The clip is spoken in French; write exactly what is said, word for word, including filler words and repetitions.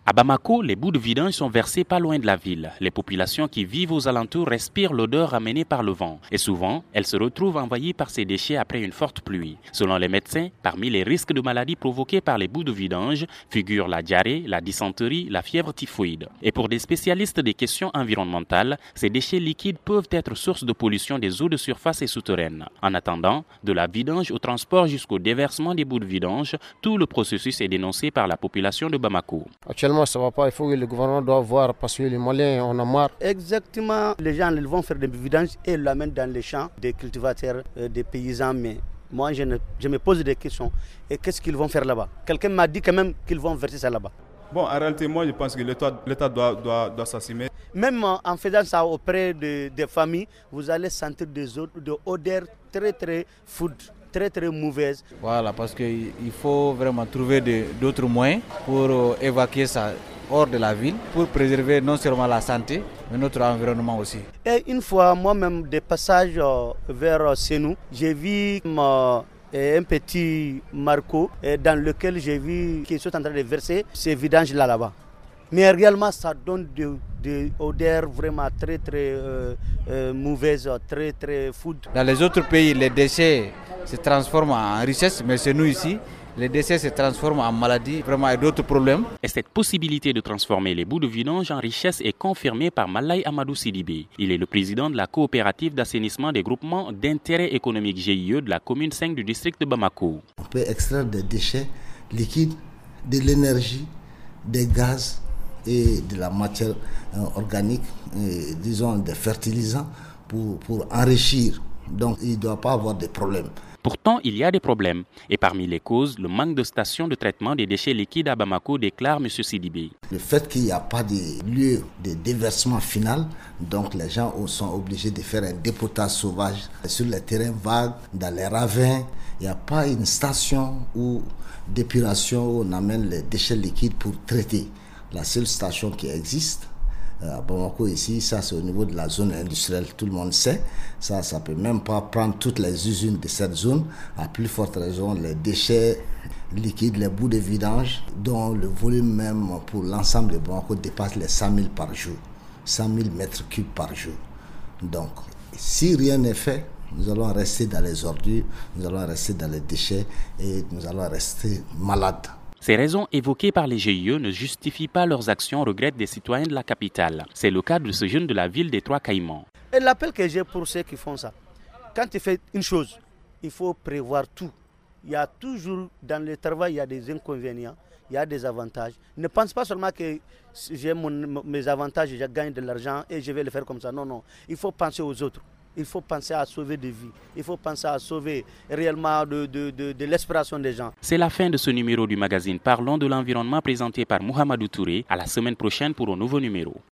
À Bamako, les bouts de vidange sont versés pas loin de la ville. Les populations qui vivent aux alentours respirent l'odeur ramenée par le vent. Et souvent, elles se retrouvent envahies par ces déchets après une forte pluie. Selon les médecins, parmi les risques de maladies provoqués par les bouts de vidange figurent la diarrhée, la dysenterie, la fièvre typhoïde. Et pour des spécialistes des questions environnementales, ces déchets liquides peuvent être source de pollution des eaux de surface et souterraines. En attendant, de la vidange au transport jusqu'au déversement des bouts de vidange, tout le processus est dénoncé par la population de Bamako. Actuellement, ça ne va pas. Il faut que le gouvernement doit voir parce que les Maliens, on a marre. Exactement. Les gens ils vont faire des vidanges et l'amènent dans les champs des cultivateurs, euh, des paysans. Mais moi, je, ne, je me pose des questions. Et qu'est-ce qu'ils vont faire là-bas? Quelqu'un m'a dit quand même qu'ils vont verser ça là-bas. Bon, en réalité, moi, je pense que l'État, l'État doit, doit, doit s'assumer. Même en faisant ça auprès de, des familles, vous allez sentir des odeurs très, très food. très très mauvaise. Voilà, parce qu'il faut vraiment trouver de, d'autres moyens pour euh, évacuer ça hors de la ville, pour préserver non seulement la santé, mais notre environnement aussi. Et une fois, moi-même, des passages euh, vers euh, Sénou, j'ai vu euh, un petit marco euh, dans lequel j'ai vu qu'ils sont en train de verser ces vidanges-là là-bas. Mais réellement, ça donne de des odeurs vraiment très très euh, euh, mauvaises, très très food. Dans les autres pays, les déchets se transforment en richesse, mais chez nous ici, les déchets se transforment en maladies, vraiment et d'autres problèmes. Et cette possibilité de transformer les bouts de vidange en richesse est confirmée par Malaye Amadou Sidibé. Il est le président de la coopérative d'assainissement des groupements d'intérêt économique G I E de la commune cinq du district de Bamako. On peut extraire des déchets liquides, de l'énergie, des gaz et de la matière euh, organique, et, disons des fertilisants pour, pour enrichir. Donc il ne doit pas avoir de problème. Pourtant, il y a des problèmes. Et parmi les causes, le manque de stations de traitement des déchets liquides à Bamako, déclare M. Sidibé. Le fait qu'il n'y a pas de lieu de déversement final, donc les gens sont obligés de faire un dépotage sauvage sur les terrains vagues, dans les ravins. Il n'y a pas une station ou d'épuration où on amène les déchets liquides pour traiter. La seule station qui existe à Bamako ici, ça c'est au niveau de la zone industrielle, tout le monde sait. Ça, ça peut même pas prendre toutes les usines de cette zone. À plus forte raison, les déchets liquides, les bouts de vidange, dont le volume même pour l'ensemble de Bamako dépasse les cent mille par jour. cent mille mètres cubes par jour. Donc, si rien n'est fait, nous allons rester dans les ordures, nous allons rester dans les déchets et nous allons rester malades. Ces raisons évoquées par les G I E ne justifient pas leurs actions, regrettent des citoyens de la capitale. C'est le cas de ce jeune de la ville des Trois Caïmans. Et l'appel que j'ai pour ceux qui font ça, quand tu fais une chose, il faut prévoir tout. Il y a toujours, dans le travail, il y a des inconvénients, il y a des avantages. Ne pense pas seulement que j'ai mon, mes avantages, je gagne de l'argent et je vais le faire comme ça. Non, non, il faut penser aux autres. Il faut penser à sauver des vies. Il faut penser à sauver réellement de, de, de, de l'inspiration des gens. C'est la fin de ce numéro du magazine Parlons de l'environnement présenté par Mouhamadou Touré. À la semaine prochaine pour un nouveau numéro.